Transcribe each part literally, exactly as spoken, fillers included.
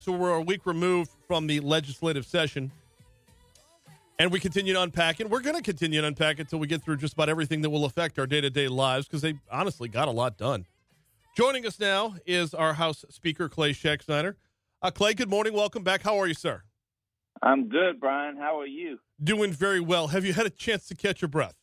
So we're a week removed from the legislative session, and we continue to unpack it. We're going to continue to unpack it until we get through just about everything that will affect our day-to-day lives, because they honestly got a lot done. Joining us now is our House Speaker, Clay Schexnayder. Uh, Clay, good morning. Welcome back. How are you, sir? I'm good, Brian. How are you? Doing very well. Have you had a chance to catch your breath?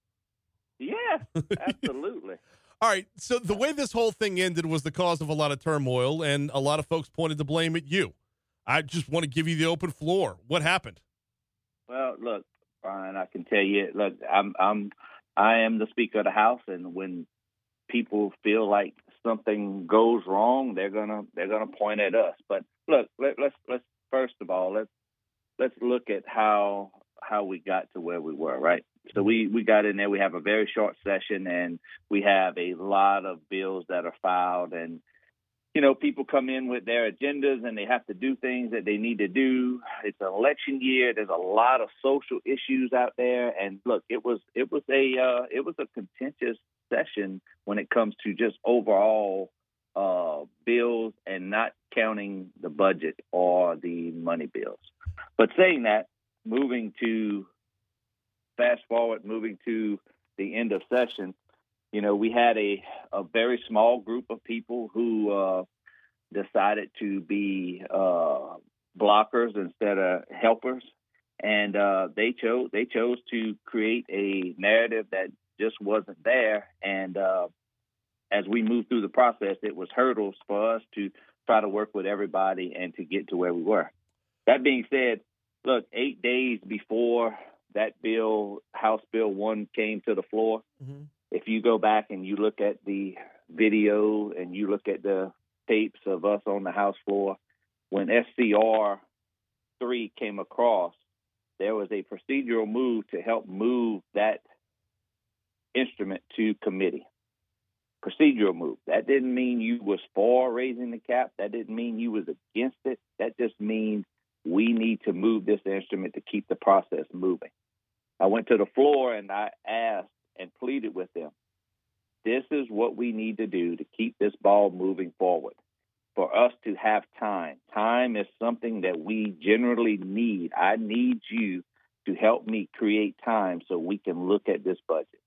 Yeah, absolutely. All right, so the way this whole thing ended was the cause of a lot of turmoil, and a lot of folks pointed the blame at you. I just want to give you the open floor. What happened? Well, look, Brian, I can tell you, look, I'm, I'm, I am the Speaker of the House, and when people feel like something goes wrong, they're gonna, they're gonna point at us. But look, let, let's, let's first of all, let's, let's look at how, how we got to where we were, right? So we, we got in there. We have a very short session, and we have a lot of bills that are filed. And, you know, people come in with their agendas, and they have to do things that they need to do. It's an election year. There's a lot of social issues out there. And look, it was it was a uh, it was a contentious session when it comes to just overall uh, bills and not counting the budget or the money bills. But saying that, moving to Fast forward, moving to the end of session, you know, we had a, a very small group of people who uh, decided to be uh, blockers instead of helpers, and uh, they chose they chose to create a narrative that just wasn't there. And uh, as we moved through the process, it was hurdles for us to try to work with everybody and to get to where we were. That being said, look, eight days before that bill, House Bill one, came to the floor, mm-hmm. If you go back and you look at the video and you look at the tapes of us on the House floor, when S C R three came across, there was a procedural move to help move that instrument to committee. Procedural move. That didn't mean you was for raising the cap. That didn't mean you was against it. That just means we need to move this instrument to keep the process moving. I went to the floor and I asked and pleaded with them. This is what we need to do to keep this ball moving forward. For us to have time. Time is something that we generally need. I need you to help me create time so we can look at this budget.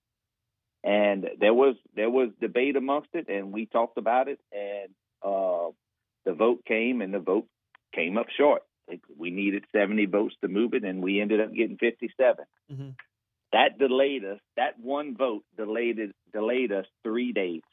And there was there was debate amongst it, and we talked about it, and uh, the vote came, and the vote came up short. We needed seventy votes to move it, and we ended up getting fifty-seven. Mm-hmm. That delayed us. That one vote delayed it, delayed us three days.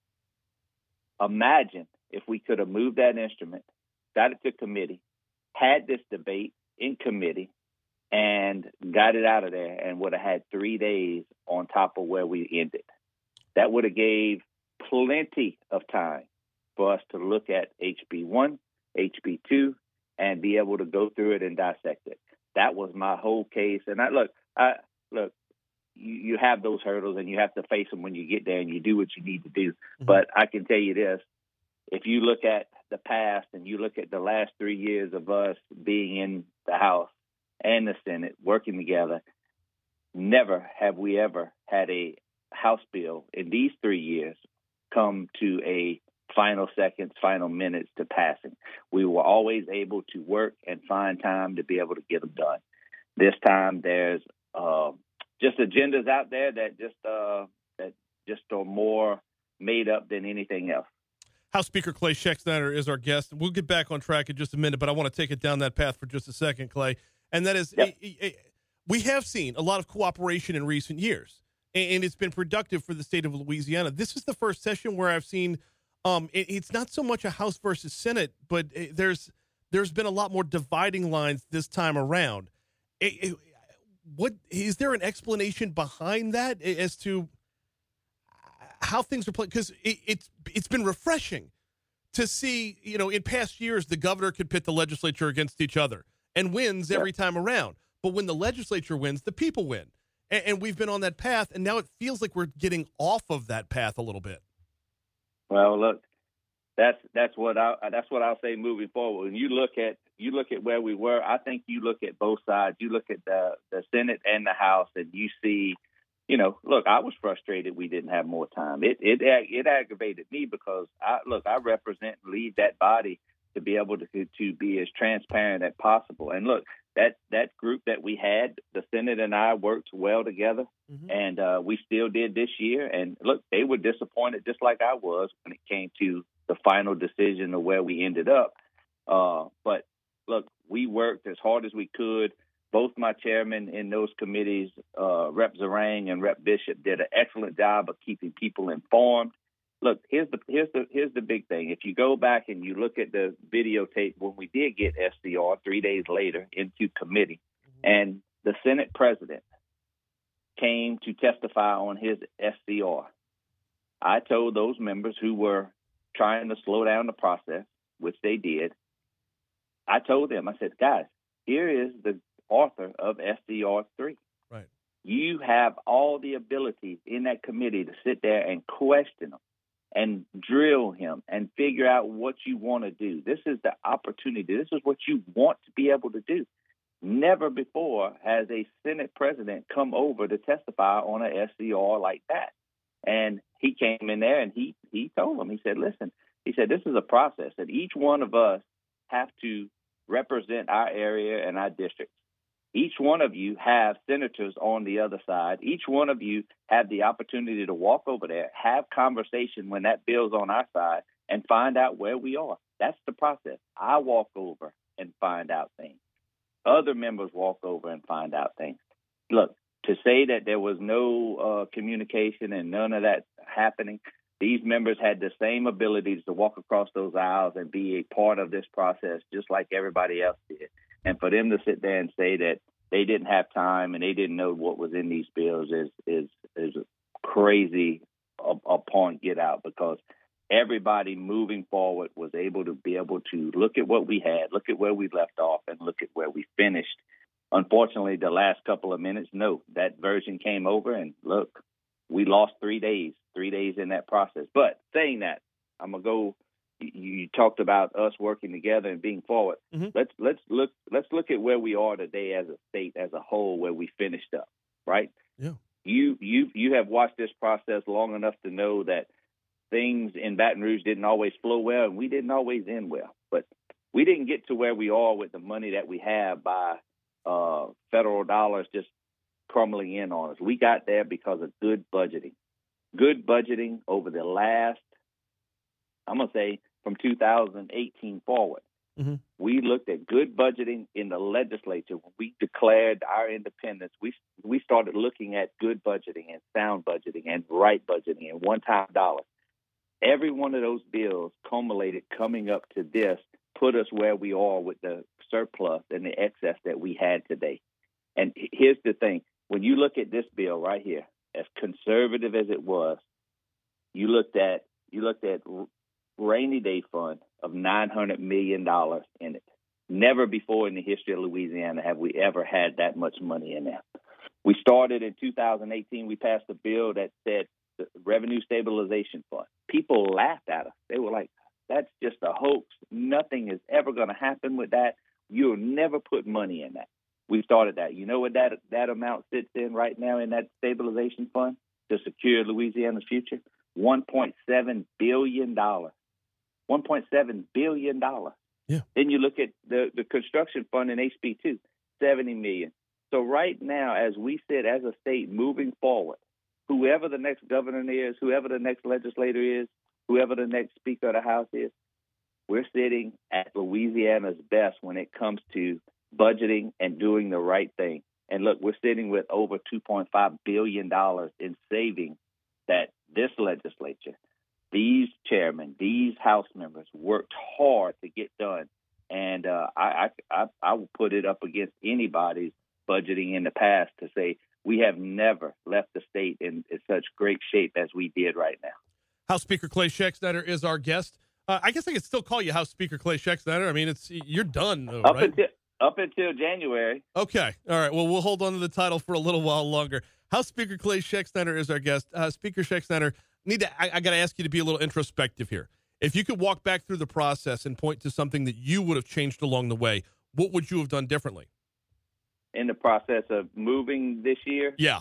Imagine if we could have moved that instrument, got it to committee, had this debate in committee, and got it out of there, and would have had three days on top of where we ended. That would have gave plenty of time for us to look at H B one, H B two, and be able to go through it and dissect it. That was my whole case. And I look, I look, you, you have those hurdles, and you have to face them when you get there, and you do what you need to do. Mm-hmm. But I can tell you this. If you look at the past and you look at the last three years of us being in the House and the Senate working together, never have we ever had a House bill in these three years come to a final seconds, final minutes to passing. We were always able to work and find time to be able to get them done. This time there's uh, just agendas out there that just uh, that just are more made up than anything else. House Speaker Clay Schexnayder is our guest. We'll get back on track in just a minute, but I want to take it down that path for just a second, Clay. And that is, yep. a, a, a, we have seen a lot of cooperation in recent years, and, and it's been productive for the state of Louisiana. This is the first session where I've seen um, it, it's not so much a House versus Senate, but it, there's there's been a lot more dividing lines this time around. It, it, what is there an explanation behind that as to how things are playing? Because it, it's it's been refreshing to see, you know, in past years, the governor could pit the legislature against each other and wins every yeah. time around. But when the legislature wins, the people win. And, and we've been on that path, and now it feels like we're getting off of that path a little bit. Well, look, that's that's what I that's what I'll say moving forward. When you look at you look at where we were, I think you look at both sides. You look at the the Senate and the House, and you see, you know, look, I was frustrated we didn't have more time. It it it aggravated me because I look, I represent and lead that body to be able to to be as transparent as possible. And look, that that group that we had, the Senate and I worked well together, mm-hmm. and uh, we still did this year. And look, they were disappointed just like I was when it came to the final decision of where we ended up. Uh, but look, we worked as hard as we could. Both my chairmen in those committees, uh, Representative Zarang and Representative Bishop, did an excellent job of keeping people informed. Look, here's the here's the here's the big thing. If you go back and you look at the videotape when we did get S C R three days later into committee, mm-hmm. and the Senate president came to testify on his S C R, I told those members who were trying to slow down the process, which they did, I told them, I said, guys, here is the author of S C R three. Right. You have all the abilities in that committee to sit there and question them and drill him and figure out what you want to do. This is the opportunity. This is what you want to be able to do. Never before has a Senate president come over to testify on an S C R like that. And he came in there and he, he told them, he said, listen, he said, this is a process that each one of us have to represent our area and our districts. Each one of you have senators on the other side. Each one of you have the opportunity to walk over there, have conversation when that bill's on our side, and find out where we are. That's the process. I walk over and find out things. Other members walk over and find out things. Look, to say that there was no uh, communication and none of that happening, these members had the same abilities to walk across those aisles and be a part of this process just like everybody else did. And for them to sit there and say that they didn't have time and they didn't know what was in these bills is is is crazy upon get out, because everybody moving forward was able to be able to look at what we had, look at where we left off, and look at where we finished. Unfortunately, the last couple of minutes, no, that version came over, and look, we lost three days, three days in that process. But saying that, I'm gonna go. You talked about us working together and being forward. Mm-hmm. Let's let's look let's look at where we are today as a state, as a whole, where we finished up. Right? Yeah. You you you have watched this process long enough to know that things in Baton Rouge didn't always flow well, and we didn't always end well. But we didn't get to where we are with the money that we have by uh, federal dollars just crumbling in on us. We got there because of good budgeting. Good budgeting over the last, I'm going to say, from two thousand eighteen forward. Mm-hmm. We looked at good budgeting in the legislature. When we declared our independence, we we started looking at good budgeting and sound budgeting and right budgeting and one-time dollars. Every one of those bills culminated coming up to this, put us where we are with the surplus and the excess that we had today. And here's the thing. When you look at this bill right here, as conservative as it was, you looked at you looked at rainy day fund of nine hundred million dollars in it. Never before in the history of Louisiana have we ever had that much money in there. We started in two thousand eighteen. We passed a bill that said the Revenue Stabilization Fund. People laughed at us. They were like, that's just a hoax. Nothing is ever going to happen with that. You'll never put money in that. We started that. You know what that that amount sits in right now in that stabilization fund to secure Louisiana's future? one point seven billion dollars. one point seven billion dollars. Yeah. Then you look at the, the construction fund in H B two, seventy million dollars. So right now, as we sit as a state moving forward, whoever the next governor is, whoever the next legislator is, whoever the next Speaker of the House is, we're sitting at Louisiana's best when it comes to budgeting and doing the right thing. And look, we're sitting with over two point five billion dollars in savings that this legislature, these chairmen, these House members worked hard to get done. And uh, I, I, I will put it up against anybody's budgeting in the past to say we have never left the state in, in such great shape as we did right now. House Speaker Clay Schexnayder is our guest. Uh, I guess I could still call you House Speaker Clay Schexnayder. I mean, it's you're done, though, up right? Until, up until January. Okay. All right. Well, we'll hold on to the title for a little while longer. House Speaker Clay Schexnayder is our guest. Uh, Speaker Schexnayder, need to, I, I got to ask you to be a little introspective here. If you could walk back through the process and point to something that you would have changed along the way, what would you have done differently? In the process of moving this year? Yeah.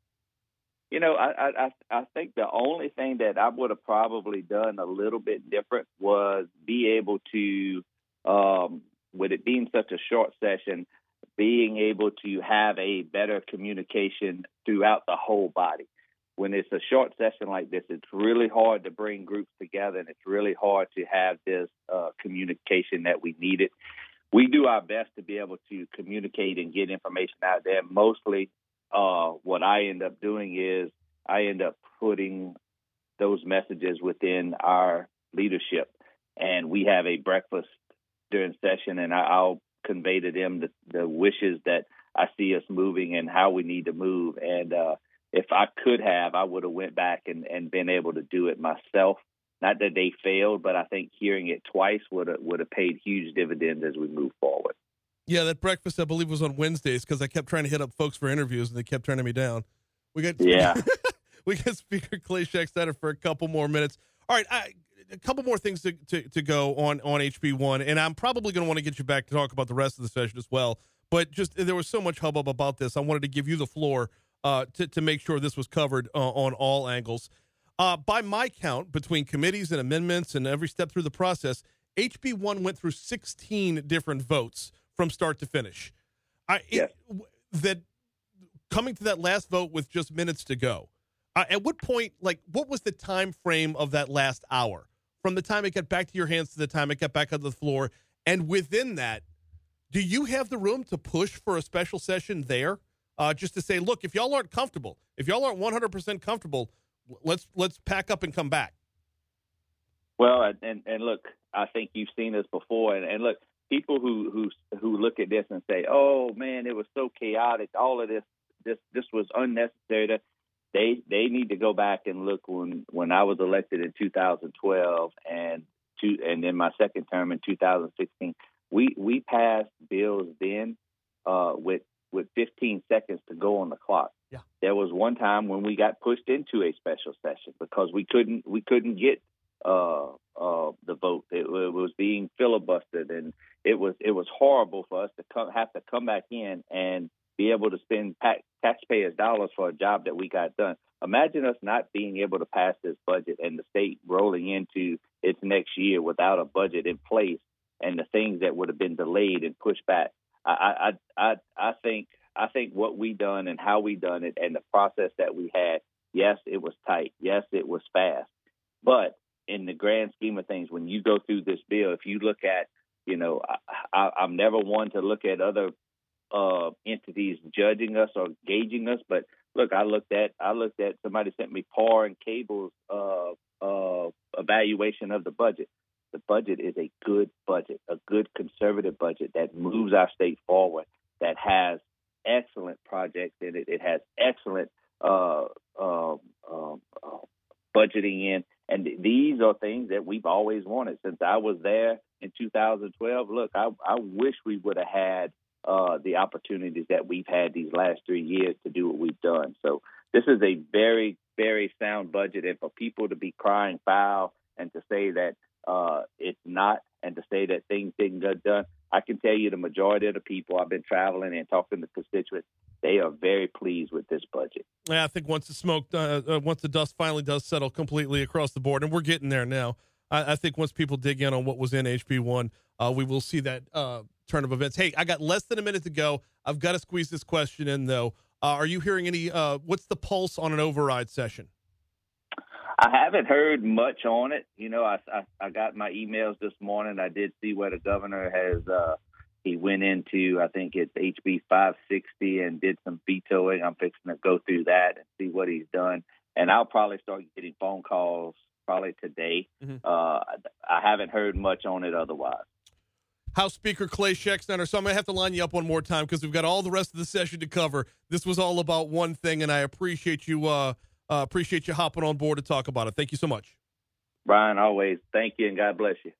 You know, I, I I think the only thing that I would have probably done a little bit different was be able to um, with it being such a short session, being able to have a better communication throughout the whole body. When it's a short session like this, it's really hard to bring groups together, and it's really hard to have this uh, communication that we needed. We do our best to be able to communicate and get information out there. Mostly uh, what I end up doing is I end up putting those messages within our leadership, and we have a breakfast during session, and I'll convey to them the, the wishes that I see us moving and how we need to move. And uh, if I could have, I would have went back and, and been able to do it myself. Not that they failed, but I think hearing it twice would have, would have paid huge dividends as we move forward. Yeah, that breakfast, I believe, was on Wednesdays because I kept trying to hit up folks for interviews, and they kept turning me down. We got yeah. we got Speaker Clay Scheckstetter for a couple more minutes. All right, I, a couple more things to, to, to go on, on H B one, and I'm probably going to want to get you back to talk about the rest of the session as well. But just there was so much hubbub about this, I wanted to give you the floor uh, to, to make sure this was covered uh, on all angles. Uh, by my count, between committees and amendments and every step through the process, H B one went through sixteen different votes from start to finish. I yes. it, that coming to that last vote with just minutes to go. Uh, at what point, like, what was the time frame of that last hour from the time it got back to your hands to the time it got back on the floor? And within that, do you have the room to push for a special session there? Uh, just to say, look, if y'all aren't comfortable, if y'all aren't one hundred percent comfortable, let's let's pack up and come back. Well, and and look, I think you've seen this before, and, and look, people who who who look at this and say, "Oh man, it was so chaotic. All of this this this was unnecessary." To, they they need to go back and look when when I was elected in two thousand twelve and two and then my second term in two thousand sixteen. We we passed bills then uh, with with fifteen seconds to go on the clock. Yeah. There was one time when we got pushed into a special session because we couldn't we couldn't get uh, uh, the vote. It, it was being filibustered, and it was it was horrible for us to come, have to come back in and be able to spend tax, taxpayers' dollars for a job that we got done. Imagine us not being able to pass this budget and the state rolling into its next year without a budget in place, and the things that would have been delayed and pushed back. I I I, I think. I think what we done and how we done it and the process that we had, yes, it was tight. Yes, it was fast. But in the grand scheme of things, when you go through this bill, if you look at, you know, I, I, I'm never one to look at other uh, entities judging us or gauging us. But look, I looked at I looked at somebody sent me Par and Cable's uh, uh, evaluation of the budget. The budget is a good budget, a good conservative budget that moves our state forward, that has excellent projects in it. It has excellent uh, uh, uh, uh, budgeting in. And th- these are things that we've always wanted. Since I was there in two thousand twelve, look, I, I wish we would have had uh, the opportunities that we've had these last three years to do what we've done. So this is a very, very sound budget. And for people to be crying foul and to say that uh, it's not, and to say that things didn't get done, I can tell you the majority of the people I've been traveling and talking to constituents, they are very pleased with this budget. Yeah, I think once the smoke, uh, uh, once the dust finally does settle completely across the board, and we're getting there now, I, I think once people dig in on what was in H B one, uh, we will see that uh, turn of events. Hey, I got less than a minute to go. I've got to squeeze this question in, though. Uh, are you hearing any, uh, what's the pulse on an override session? I haven't heard much on it. You know, I, I, I got my emails this morning. I did see where the governor has, uh, he went into, I think it's H B five sixty and did some vetoing. I'm fixing to go through that and see what he's done. And I'll probably start getting phone calls probably today. Mm-hmm. Uh, I haven't heard much on it otherwise. House Speaker Clay Scheckstetter. So I'm going to have to line you up one more time because we've got all the rest of the session to cover. This was all about one thing, and I appreciate you, uh, Uh, appreciate you hopping on board to talk about it. Thank you so much. Brian, always. Thank you, and God bless you.